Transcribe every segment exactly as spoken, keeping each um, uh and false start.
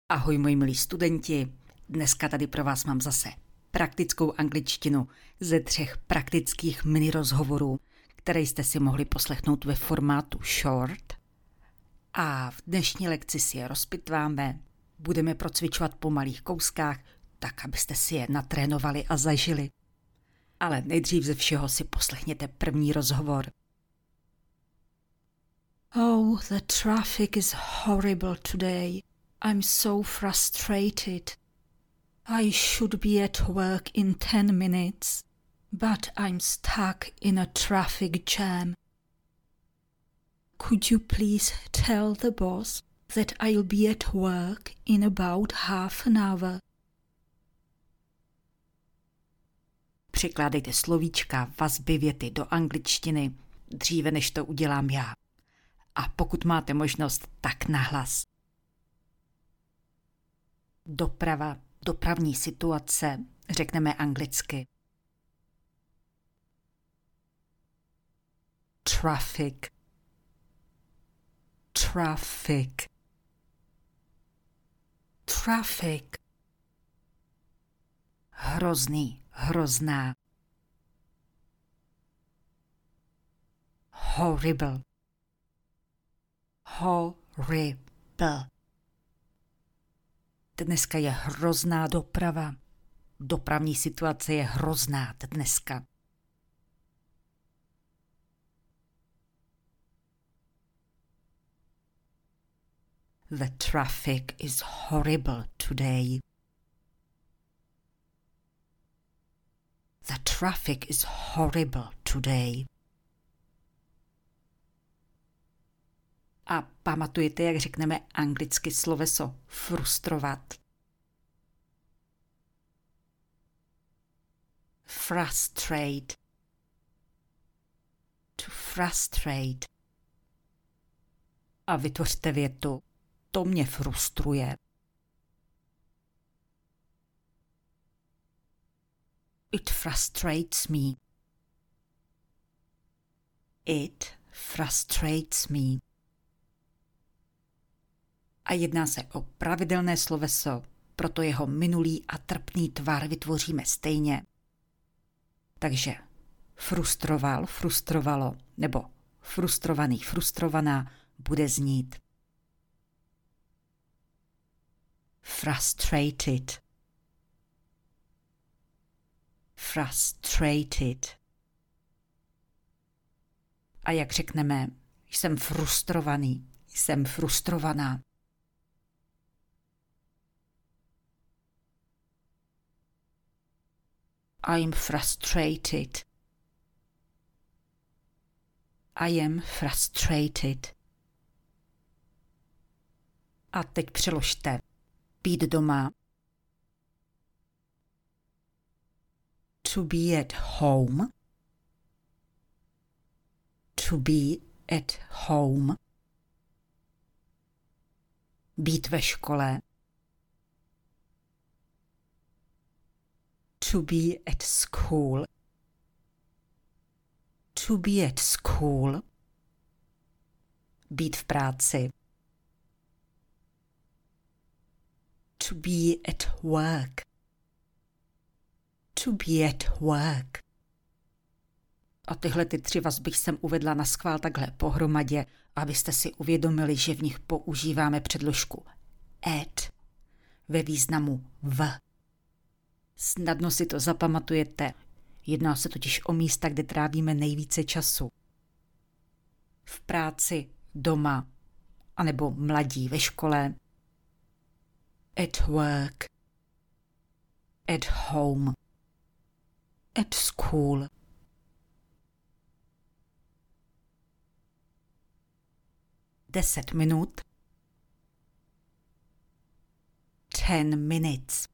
Ahoj moji milí studenti, dneska tady pro vás mám zase praktickou angličtinu ze třech praktických mini rozhovorů, které jste si mohli poslechnout ve formátu short. A v dnešní lekci si je rozpitváme, budeme procvičovat po malých kouskách, tak abyste si je natrénovali a zažili. Ale nejdřív ze všeho si poslechněte první rozhovor. Oh, the traffic is horrible today. I'm so frustrated. I should be at work in ten minutes, but I'm stuck in a traffic jam. Could you please tell the boss that I'll be at work in about half an hour? Překládejte slovíčka, vazby, věty do angličtiny dříve, než to udělám já. A pokud máte možnost, tak nahlas. Doprava, dopravní situace, řekneme anglicky. Traffic. Traffic. Traffic. Hrozný, hrozná. Horrible. Horrible. Dneska je hrozná doprava. Dopravní situace je hrozná dneska. The traffic is horrible today. The traffic is horrible today. A pamatujete, jak řekneme anglicky sloveso frustrovat? Frustrate. To frustrate. A vytvořte větu. To mě frustruje. It frustrates me. It frustrates me. A jedná se o pravidelné sloveso, proto jeho minulý a trpný tvar vytvoříme stejně. Takže frustroval, frustrovalo, nebo frustrovaný, frustrovaná bude znít frustrated. Frustrated. A jak řekneme, jsem frustrovaný, jsem frustrovaná. I'm frustrated. I am frustrated. A teď přeložte. Být doma. To be at home. To be at home. Být ve škole. To be at school. To be at school. Být v práci. To be at work. To be at work. A tyhle ty tři vazby jsem uvedla na schvál takhle pohromadě, abyste si uvědomili, že v nich používáme předložku at ve významu v. Snadno si to zapamatujete. Jedná se totiž o místa, kde trávíme nejvíce času. V práci, doma, anebo mladí ve škole. At work. At home. At school. Deset minut. Ten minutes.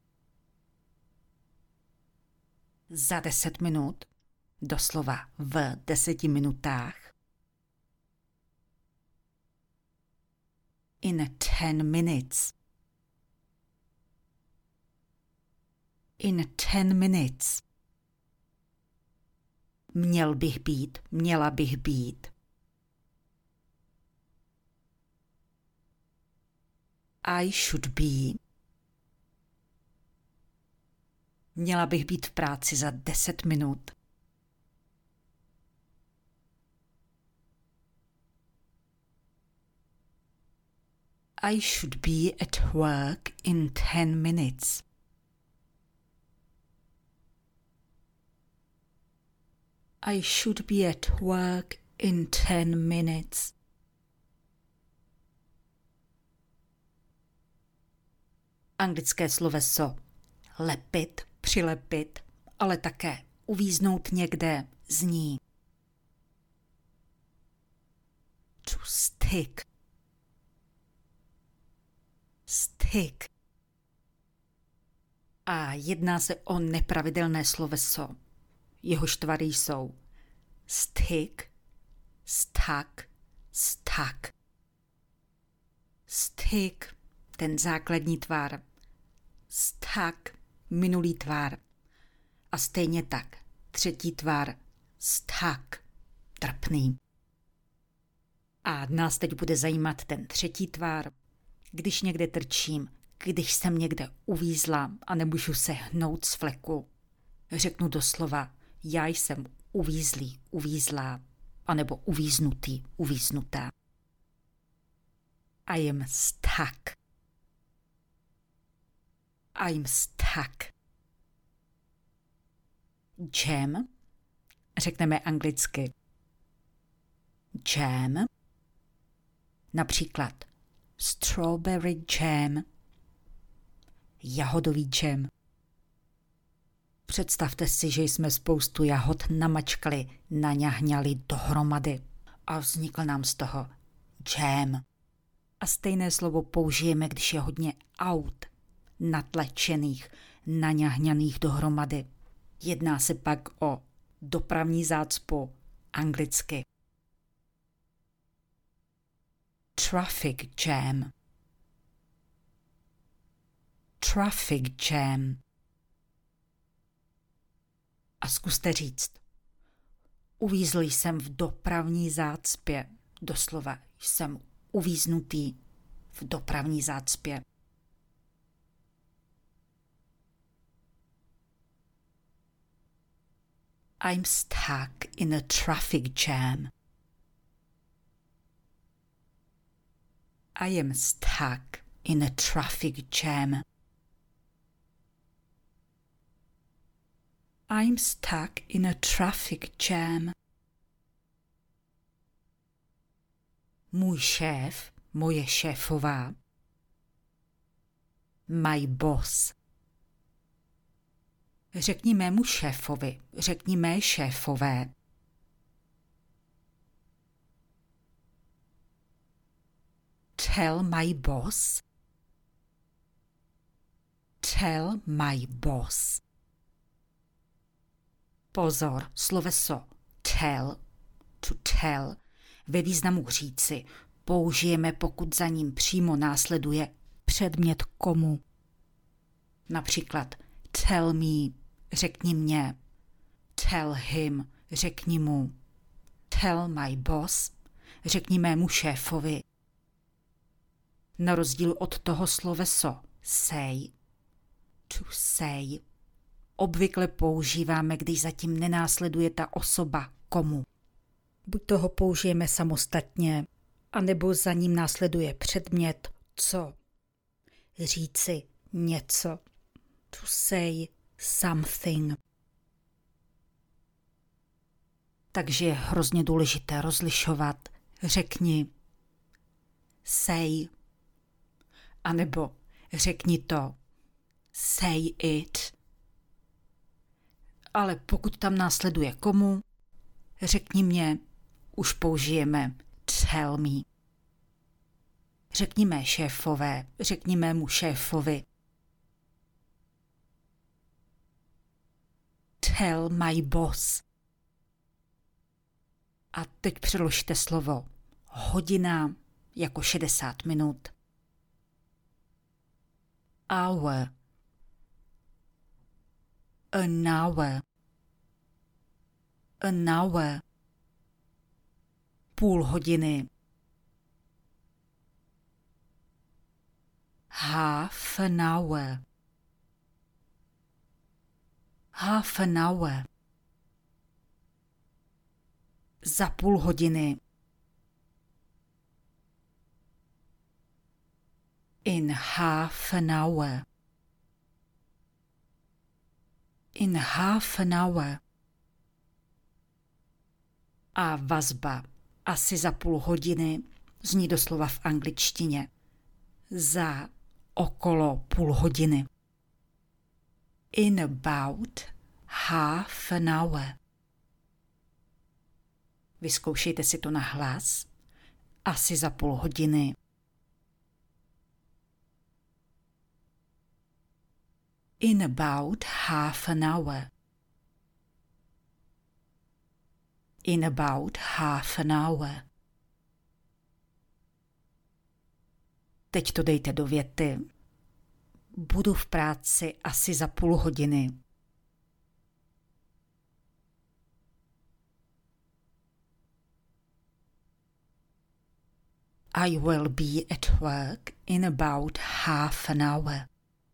Za deset minut, doslova v deseti minutách. In ten minutes. In ten minutes. Měl bych být, měla bych být. I should be. Měla bych být v práci za deset minut. I should be at work in ten minutes. I should be at work in ten minutes. Anglické sloveso lepit, přilepit, ale také uvíznout někde zní to stick. Stick. A jedná se o nepravidelné sloveso. Jehož tvary jsou stick, stuck, stuck. Stick, ten základní tvar. Stuck, minulý tvar. A stejně tak třetí tvar stuck, trpný. A nás teď bude zajímat ten třetí tvar. Když někde trčím, když jsem někde uvízla a nemůžu se hnout z fleku, řeknu doslova já jsem uvízlý, uvízlá, anebo uvíznutý, uvíznutá. I am stuck. I'm stuck. Jam, řekneme anglicky. Jam, například strawberry jam, jahodový džem. Představte si, že jsme spoustu jahod namačkali, naňahňali dohromady a vznikl nám z toho jam. A stejné slovo použijeme, když je hodně aut, natlečených, naňahňaných dohromady. Jedná se pak o dopravní zácpu, anglicky. Traffic jam. Traffic jam. A zkuste říct. Uvízl jsem v dopravní zácpě. Doslova jsem uvíznutý v dopravní zácpě. I'm stuck in a traffic jam. I am stuck in a traffic jam. I'm stuck in a traffic jam. Můj šéf, moje šéfová. My boss. Řekni mému šéfovi, řekni mé šéfové. Tell my boss. Tell my boss. Pozor, sloveso tell, to tell, ve významu říci, použijeme, pokud za ním přímo následuje předmět komu. Například tell me, řekni mě, tell him, řekni mu, tell my boss, řekni mému šéfovi. Na rozdíl od toho sloveso say, to say, obvykle používáme, když zatím nenásleduje ta osoba komu. Buď toho použijeme samostatně, anebo za ním následuje předmět co. Říci něco. To say something. Takže je hrozně důležité rozlišovat. Řekni say, anebo řekni to say it. Ale pokud tam následuje komu, řekni mě, už použijeme tell me. Řekni mé šéfové, řekni mému šéfovi. Tell my boss. A teď přeložte slovo hodina jako šedesát minut. Hour. An hour. An hour. Půl hodiny. Half an hour. Half an hour. Za půl hodiny. In half an hour. In half an hour. A vazba asi za půl hodiny zní doslova v angličtině. Za okolo půl hodiny. In about half an hour. Vyzkoušejte si to na hlas. Asi za půl hodiny. In about half an hour. In about half an hour. Teď to dejte do věty. Budu v práci asi za půl hodiny. I will be at work in about half an hour.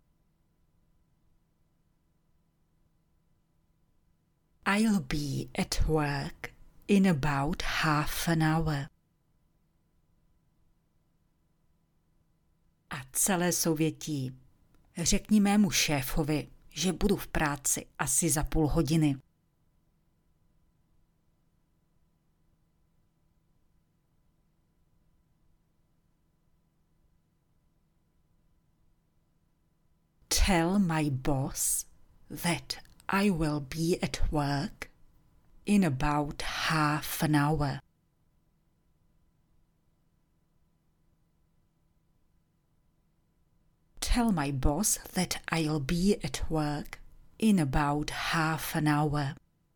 I'll be at work in about half an hour. A celé souvětí. Řekni mému šéfovi, že budu v práci asi za půl hodiny. Tell my boss that I will be at work in about half an hour. Tell my boss that I'll be at work in about half an hour.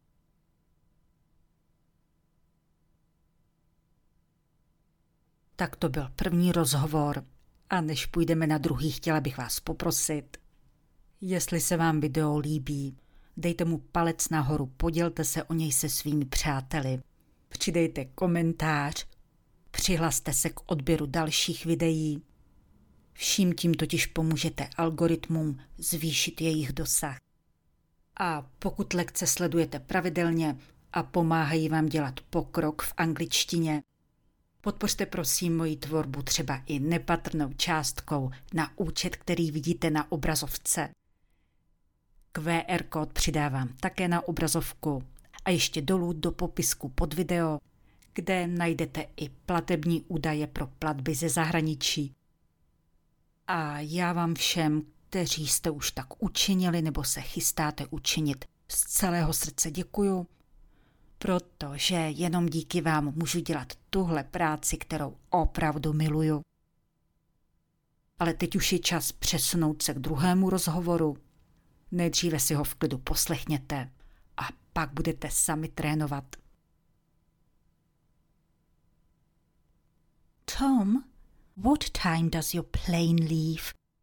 Tak to byl první rozhovor. A než půjdeme na druhý, chtěla bych vás poprosit, jestli se vám video líbí, dejte mu palec nahoru, podělte se o něj se svými přáteli, přidejte komentář, přihlaste se k odběru dalších videí. Vším tím totiž pomůžete algoritmům zvýšit jejich dosah. A pokud lekce sledujete pravidelně a pomáhají vám dělat pokrok v angličtině, podpořte prosím moji tvorbu třeba i nepatrnou částkou na účet, který vidíte na obrazovce. Q R kód přidávám také na obrazovku a ještě dolů do popisku pod video, kde najdete i platební údaje pro platby ze zahraničí. A já vám všem, kteří jste už tak učinili nebo se chystáte učinit, z celého srdce děkuju, protože jenom díky vám můžu dělat tuhle práci, kterou opravdu miluju. Ale teď už je čas přesunout se k druhému rozhovoru. Nejdříve si ho v klidu poslechněte a pak budete sami trénovat. Tom, what time does your plane leave?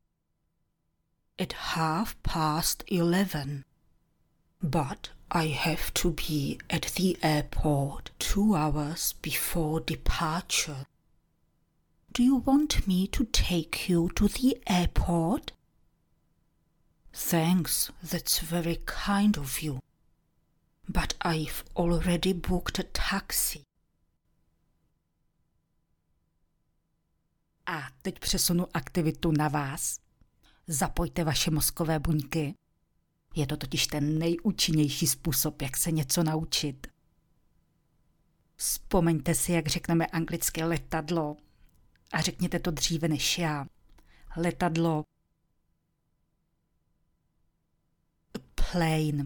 At half past eleven. But I have to be at the airport two hours before departure. Do you want me to take you to the airport? Thanks, that's very kind of you. But I've already booked a taxi. A teď přesunu aktivitu na vás. Zapojte vaše mozkové buňky. Je to totiž ten nejúčinnější způsob, jak se něco naučit. Vzpomeňte si, jak řekneme anglicky letadlo. A řekněte to dříve než já. Letadlo. Plane.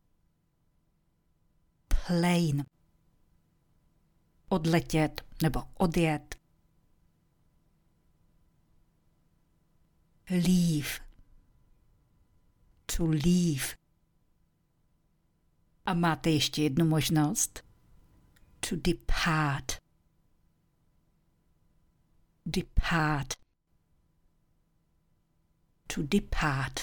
Plane. Odletět nebo odjet. Leave. To leave. A máte ještě jednu možnost. To depart. Depart. To depart.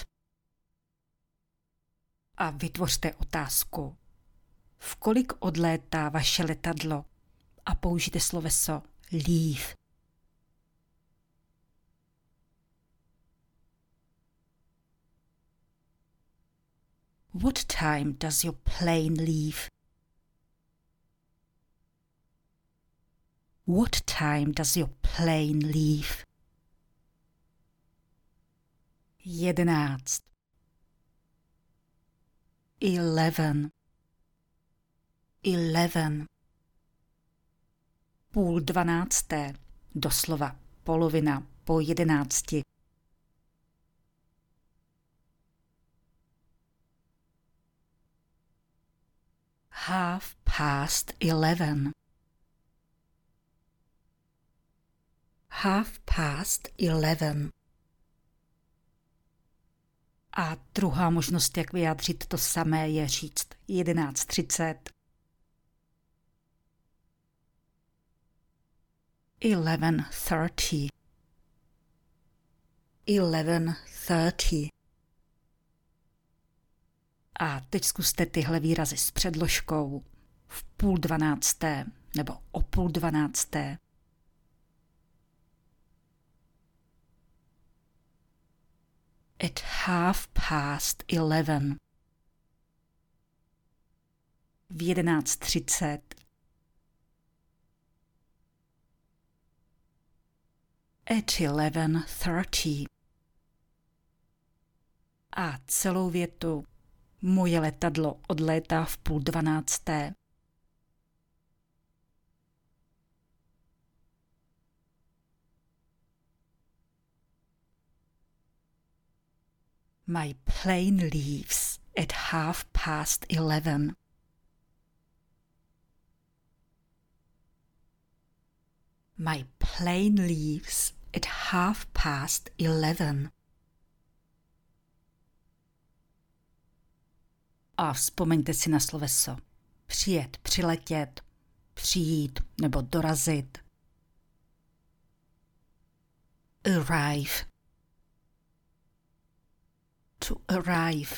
A vytvořte otázku. V kolik odlétá vaše letadlo? A použijte sloveso leave. What time does your plane leave? What time does your plane leave? Jedenáct. Eleven. Eleven. Půl dvanácté. Doslova polovina po jedenácti. Half past eleven. Half past eleven. A druhá možnost, jak vyjádřit to samé, je říct jedenáct třicet. Eleven thirty. Eleven thirty. A teď zkuste tyhle výrazy s předložkou v půl dvanácté nebo o půl dvanácté. At half past eleven. V jedenáct třicet. At eleven thirty. A celou větu moje letadlo odlétá v půl dvanácté. My plane leaves at half past eleven. My plane leaves at half past eleven. A vzpomeňte si na sloveso přijet, přiletět, přijít nebo dorazit. Arrive. To arrive.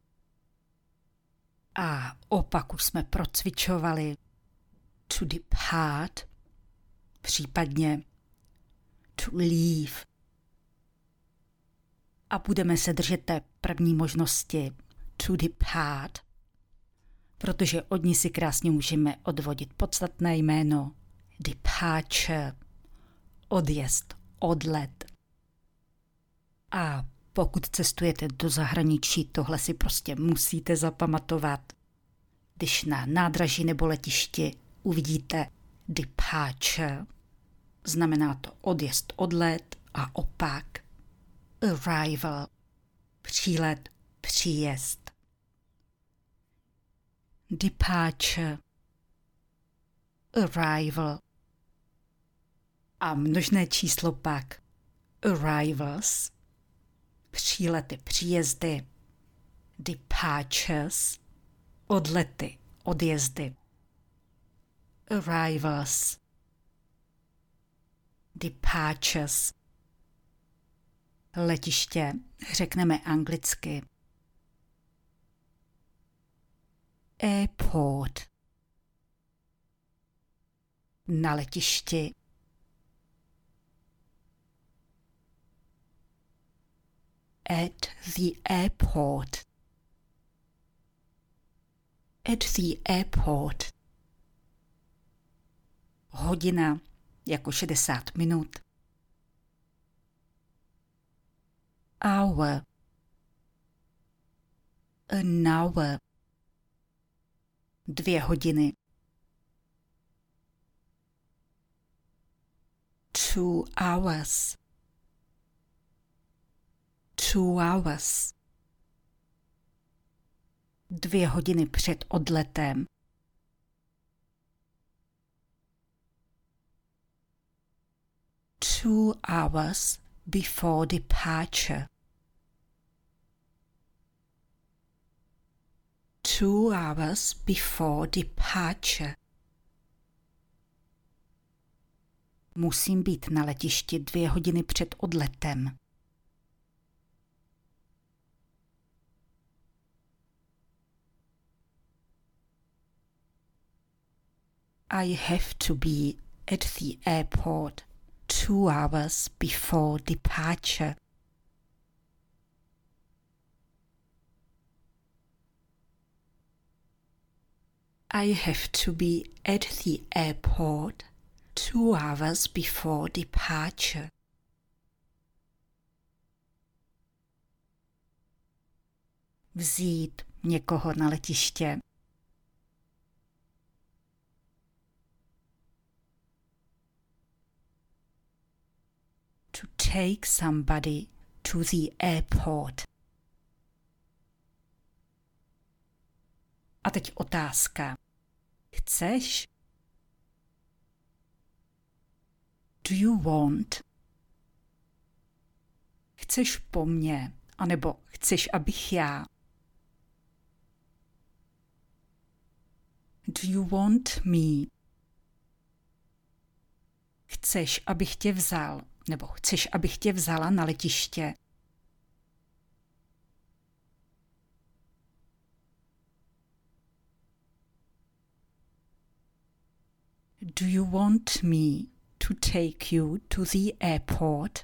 A opak už jsme procvičovali. To depart. Případně to leave. A budeme se držet té první možnosti to depart, protože od ní si krásně můžeme odvodit podstatné jméno departure, odjezd, odlet. A pokud cestujete do zahraničí, tohle si prostě musíte zapamatovat. Když na nádraží nebo letišti uvidíte departure, znamená to odjezd, odlet a opak. Arrival, přílet, příjezd. Departure, arrival. A množné číslo pak arrivals, přílety, příjezdy, departures, odlety, odjezdy. Arrivals, departures. Letiště řekneme anglicky airport. Na letišti at the airport. At the airport. Hodina jako šedesát minut. Hour. An hour. Dvě hodiny. Two hours. Two hours. Dvě hodiny před odletem. Two hours before departure. Two hours before departure. Musím být na letišti dvě hodiny před odletem. I have to be at the airport two hours before departure. I have to be at the airport two hours before departure. Vzít někoho na letiště. To take somebody to the airport. A teď otázka. Chceš? Do you want? Chceš po mně, anebo chceš, abych já? Do you want me? Chceš, abych tě vzal, nebo chceš, abych tě vzala na letiště? Do you want me to take you to the airport?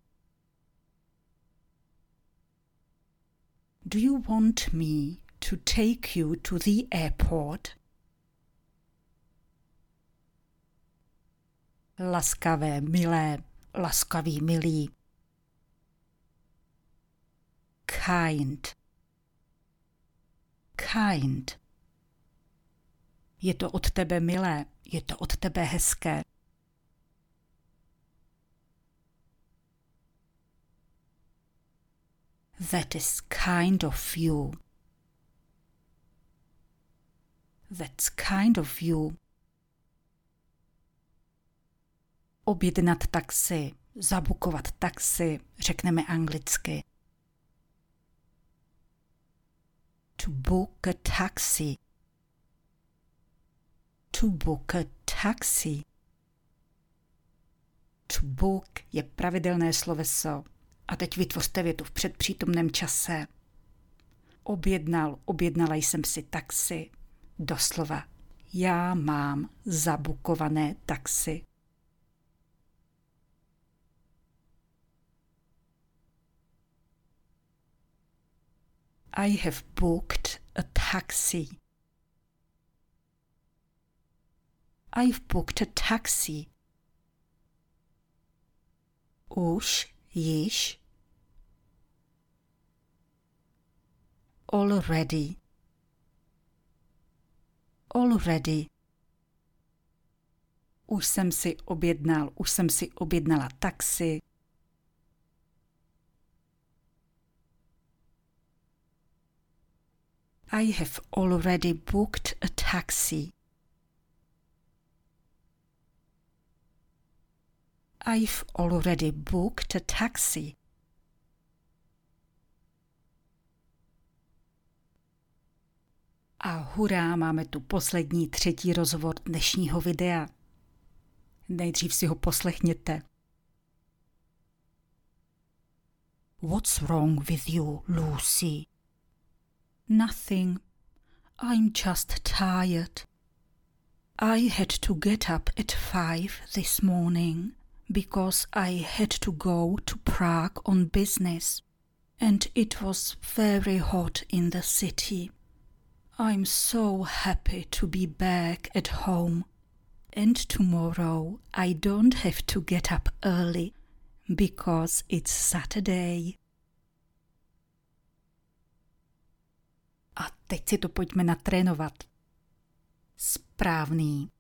Do you want me to take you to the airport? Laskavé, milé, laskavý, milý. Kind. Kind. Je to od tebe milé, je to od tebe hezké. That is kind of you. That's kind of you. Objednat taxi, zabukovat taxi, řekneme anglicky. To book a taxi. To book a taxi. To book je pravidelné sloveso. A teď vytvořte větu v předpřítomném čase. Objednal, objednala jsem si taxi. Doslova. Já mám zabukované taxi. I have booked a taxi. I've booked a taxi. Už, již. Already. Already. Už jsem si objednal, už jsem si objednala taxi. I have already booked a taxi. I've already booked a taxi. A hurá, máme tu poslední, třetí rozhovor dnešního videa. Nejdřív si ho poslechněte. What's wrong with you, Lucy? Nothing. I'm just tired. I had to get up at five this morning because I had to go to Prague on business, and it was very hot in the city. I'm so happy to be back at home, and tomorrow I don't have to get up early because it's Saturday. A teď si to pojďme natrénovat. Správný.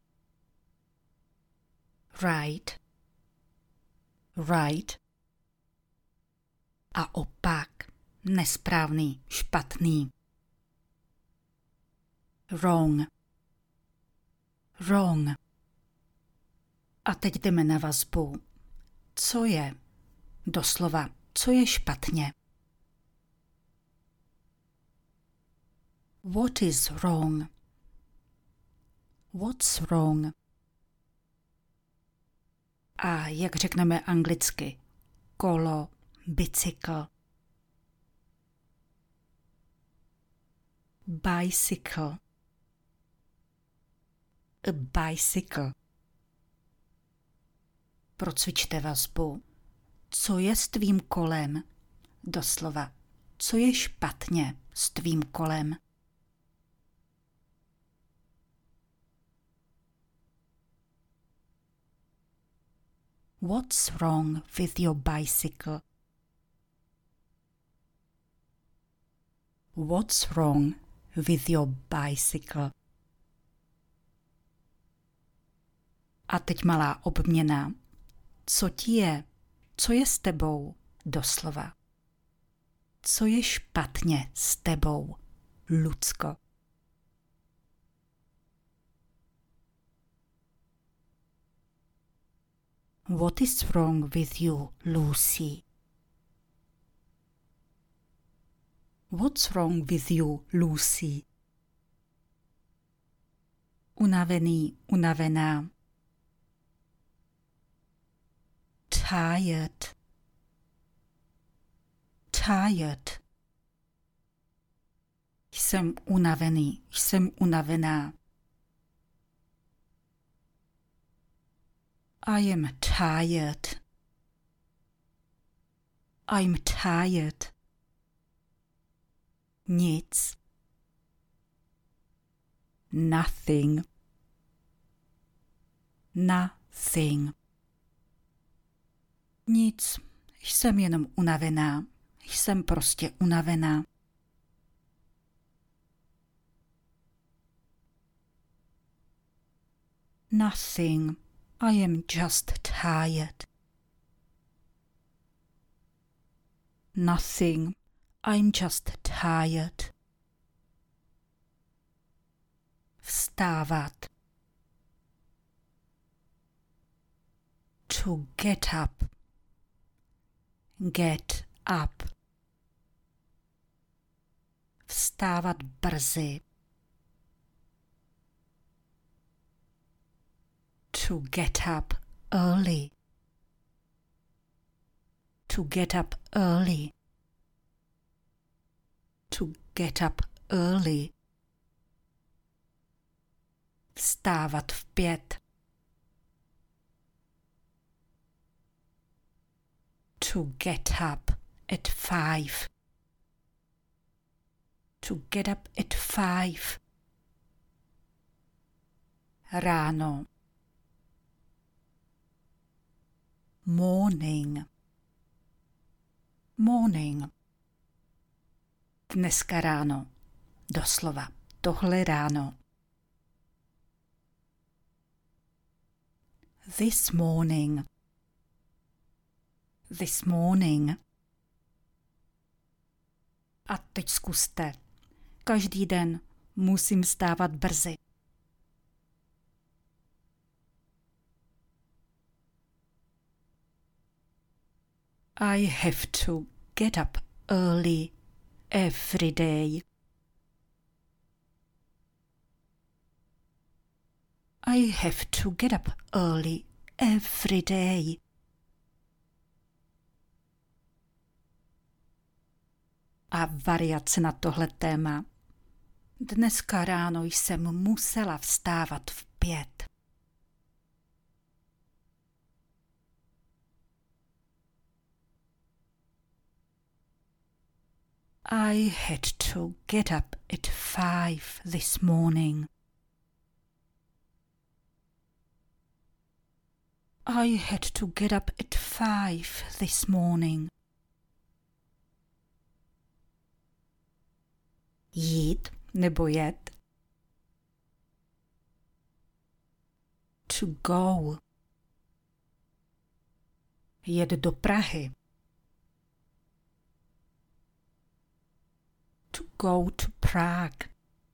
Right. Right. A opak. Nesprávný, špatný. Wrong. Wrong. A teď jdeme na vazbu. Co je? Doslova, co je špatně? What is wrong? What's wrong? A jak řekneme anglicky? Kolo, bicykl. Bicycle. A bicycle. Procvičte vazbu. Co je s tvým kolem? Doslova. Co je špatně s tvým kolem? What's wrong with your bicycle? What's wrong with your bicycle? A teď malá obměna. Co ti je? Co je s tebou? Doslova. Co je špatně s tebou? Lucko. What is wrong with you, Lucy? What's wrong with you, Lucy? Unavený, unavená. Tired. Tired. Jsem unavený, jsem unavená. I am tired. I'm tired. Nic. Nothing. Nothing. Nic. Jsem jenom unavená. Jsem prostě unavená. Nothing. I am just tired. Nothing. I'm just tired. Vstávat. To get up. Get up. Vstávat brzy. To get up early. To get up early. To get up early. Vstávat v pět. To get up at five. To get up at five. Ráno. Morning. Morning. Dneska ráno. Doslova. Tohle ráno. This morning. This morning. A teď zkuste. Každý den musím vstávat brzy. I have to get up early every day. I have to get up early every day. A variace na tohle téma. Dneska ráno jsem musela vstávat v pět. I had to get up at five this morning. I had to get up at five this morning. Jít nebo jet? To go. Jet do Prahy. To go to Prague.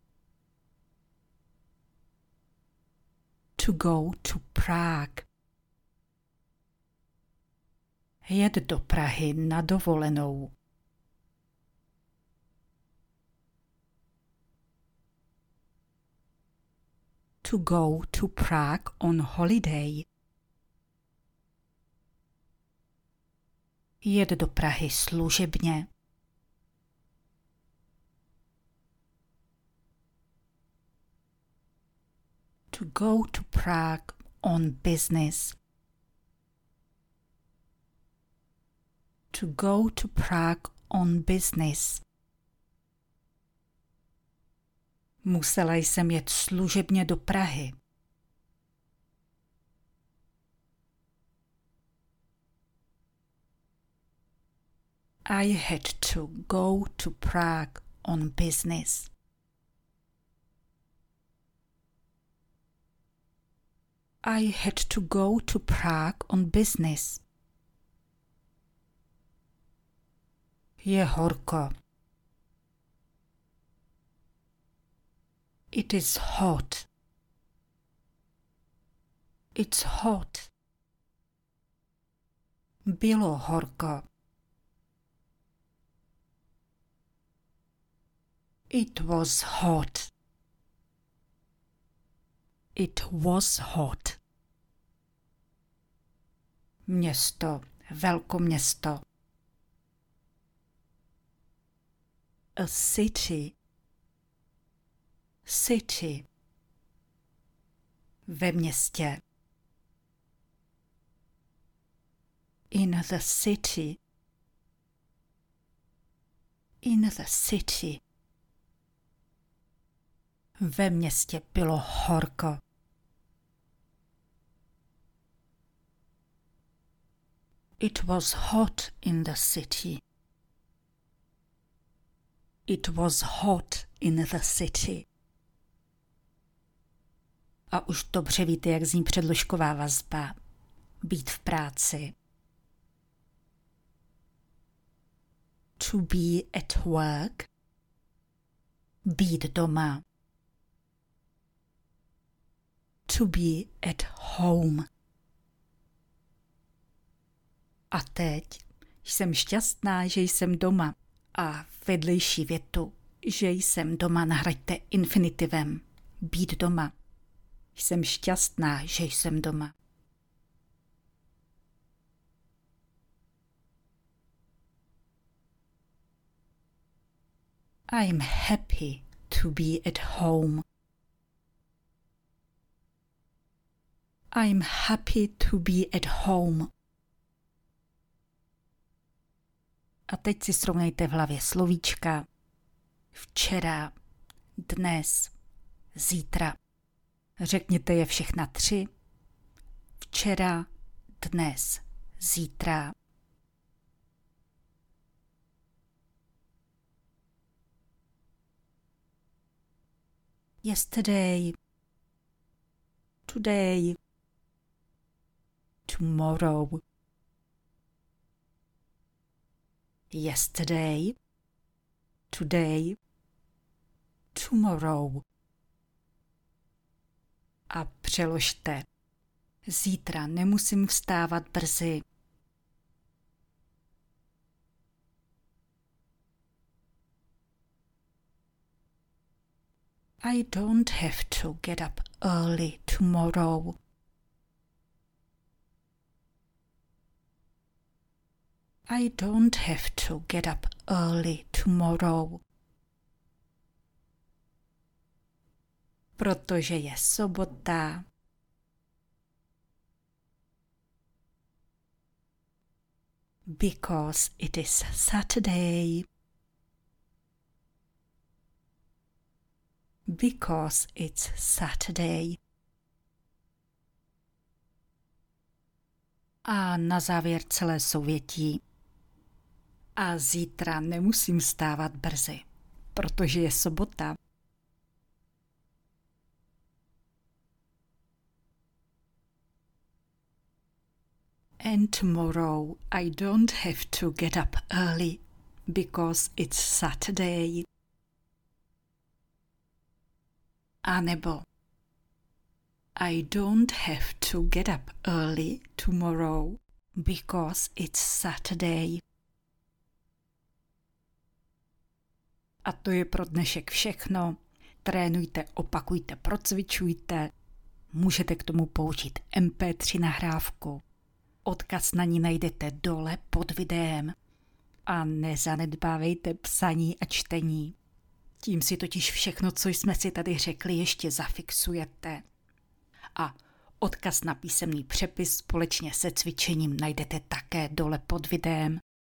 To go to Prague. Jet do Prahy na dovolenou. To go to Prague on holiday. Jet do Prahy služebně. To go to Prague on business. To go to Prague on business. Musela jsem jet služebně do Prahy. I had to go to Prague on business. I had to go to Prague on business. Je horko. It is hot. It's hot. Bylo horko. It was hot. It was hot. Město, velkoměsto. A city. City. Ve městě. In the city. In the city. Ve městě bylo horko. It was hot in the city. It was hot in the city. A už dobře víte, jak zní předložková vazba. Být v práci. To be at work. Být doma. To be at home. A teď jsem šťastná, že jsem doma. A vedlejší větu, že jsem doma, nahraďte infinitivem. Být doma. Jsem šťastná, že jsem doma. I'm happy to be at home. I'm happy to be at home. A teď si srovnejte v hlavě slovíčka. Včera, dnes, zítra. Řekněte je všechna tři. Včera, dnes, zítra. Yesterday, today, tomorrow. Yesterday, today, tomorrow. A přeložte. Zítra nemusím vstávat brzy. I don't have to get up early tomorrow. I don't have to get up early tomorrow. Protože je sobota. Because it is Saturday. Because it's Saturday. A na závěr celé souvětí. A zítra nemusím stávat brzy, protože je sobota. And tomorrow I don't have to get up early, because it's Saturday. A nebo I don't have to get up early tomorrow, because it's Saturday. A to je pro dnešek všechno. Trénujte, opakujte, procvičujte. Můžete k tomu použít em pé tři nahrávku. Odkaz na ní najdete dole pod videem. A nezanedbávejte psaní a čtení. Tím si totiž všechno, co jsme si tady řekli, ještě zafixujete. A odkaz na písemný přepis společně se cvičením najdete také dole pod videem.